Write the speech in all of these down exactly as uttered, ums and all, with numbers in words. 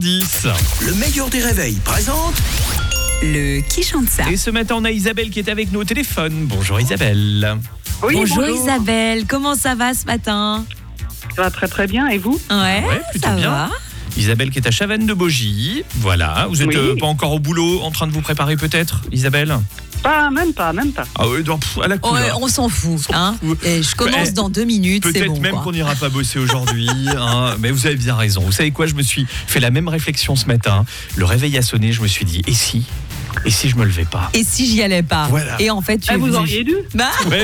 dix. Le meilleur des réveils présente Le Qui chante ça. Et ce matin, on a Isabelle qui est avec nous au téléphone. Bonjour Isabelle. Oui, bonjour, bonjour. Isabelle, comment ça va ce matin? Ça va très très bien, et vous? Ouais, Ouais, plutôt ça bien. va. Isabelle qui est à Chavannes-de-Bogie. Voilà, vous êtes Oui. euh, pas encore au boulot, en train de vous préparer peut-être, Isabelle? Pas, même pas, même pas. Ah oui, donc, pff, à la Oh, couleur. on s'en fout. Hein. fout. Et je commence Ouais, dans deux minutes, c'est Peut-être bon. même quoi. qu'on n'ira pas bosser aujourd'hui, hein, mais vous avez bien raison. Vous savez quoi, je me suis fait la même réflexion ce matin. Le réveil a sonné, je me suis dit, et si Et si je me levais pas? Et si j'y allais pas? Voilà. Et en fait, tu Ah, es vous venu. auriez dû? Bah, Ouais.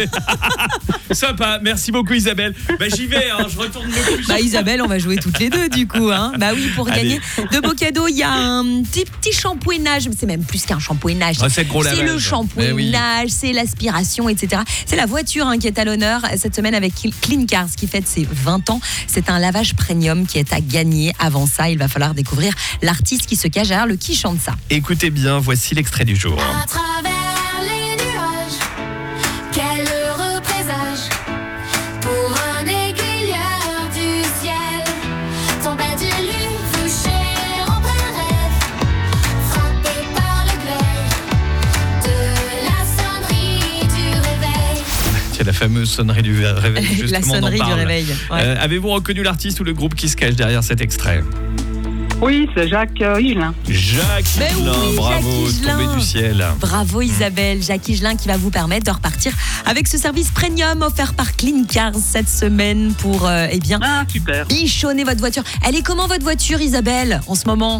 Sympa, merci beaucoup Isabelle. Bah, j'y vais, hein, je retourne le plus. bah, Isabelle, on va jouer toutes les deux du coup. Hein. Bah oui, pour Allez. gagner de beaux cadeaux, il y a un petit, petit shampouinage. C'est même plus qu'un shampouinage. Ah, c'est le gros C'est lavage. le Eh oui. shampouinage, c'est l'aspiration, et cetera. C'est la voiture hein, qui est à l'honneur cette semaine avec Clean Cars qui fête ses vingt ans. C'est un lavage premium qui est à gagner. Avant ça, il va falloir découvrir l'artiste qui se cache derrière le Qui chante ça. Écoutez bien, voici l'extrait du jour. À travers les nuages, quel heureux présage pour un aiguilleur du ciel. Tombé du coucher en plein rêve, frappé par le glaive de la sonnerie du réveil. C'est la fameuse sonnerie du réveil. Justement, La on en sonnerie du parle. réveil. Ouais. Euh, Avez-vous reconnu l'artiste ou le groupe qui se cache derrière cet extrait? Oui, c'est Jacques euh, Higelin. Jacques Mais Higelin, oui, bravo, Jacques Higelin. tombé du ciel. Bravo Isabelle, Jacques Higelin qui va vous permettre de repartir avec ce service premium offert par Clean Cars cette semaine pour euh, eh bien Ah, super. bichonner votre voiture. Elle est comment votre voiture Isabelle en ce moment?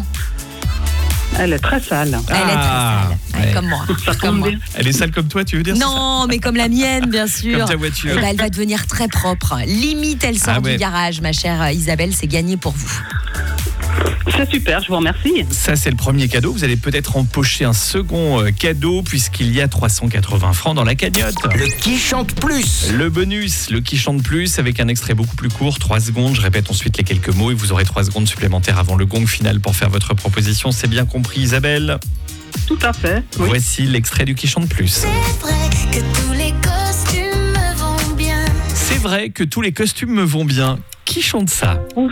Elle est très sale. Elle est très Ah, sale, Ouais, ouais. comme moi. Ça comme tombe moi. bien. Elle est sale comme toi, tu veux dire? c'est Non, mais comme la mienne, bien sûr. Comme ta voiture. Eh ben, elle va devenir très propre. Limite, elle sort Ah ouais. du garage, ma chère Isabelle. C'est gagné pour vous. C'est super, je vous remercie. Ça, c'est le premier cadeau. Vous allez peut-être empocher un second euh, cadeau puisqu'il y a trois cent quatre-vingts francs dans la cagnotte. le qui chante plus. Le bonus, le qui chante plus, avec un extrait beaucoup plus court, trois secondes. Je répète ensuite les quelques mots et vous aurez trois secondes supplémentaires avant le gong final pour faire votre proposition. C'est bien compris, Isabelle? Tout à fait. Oui. Voici l'extrait du qui chante plus. C'est vrai que tous les costumes me vont bien. C'est vrai que tous les costumes me vont bien. Qui chante ça? Ouf.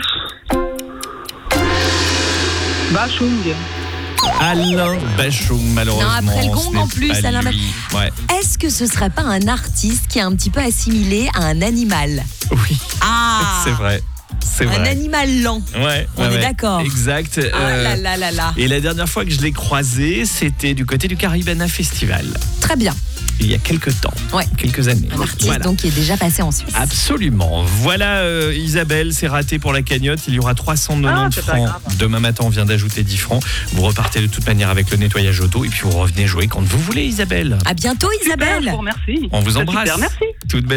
Bachung. Alain Bachung, malheureusement. Non, après le gong, ce n'est en plus, pas Alain lui. Ouais. Est-ce que ce serait pas un artiste qui est un petit peu assimilé à un animal? Oui, Ah, c'est vrai. C'est un vrai. animal lent. Ouais, On ouais, est ouais. d'accord. Exact. Ah euh, là là là là. Et la dernière fois que je l'ai croisé, c'était du côté du Caribana Festival. Très bien. Il y a quelques temps. Ouais. Quelques années. Un artiste Voilà. donc qui est déjà passé en Suisse. Absolument. Voilà, euh, Isabelle, c'est raté pour la cagnotte. Il y aura trois cent Ah, quatre-vingt-dix c'est pas francs. grave. Demain matin, on vient d'ajouter dix francs. Vous repartez de toute manière avec le nettoyage auto et puis vous revenez jouer quand vous voulez, Isabelle. À bientôt Super, je Isabelle. vous remercie. On vous C'est embrasse. Super, merci. Toute belle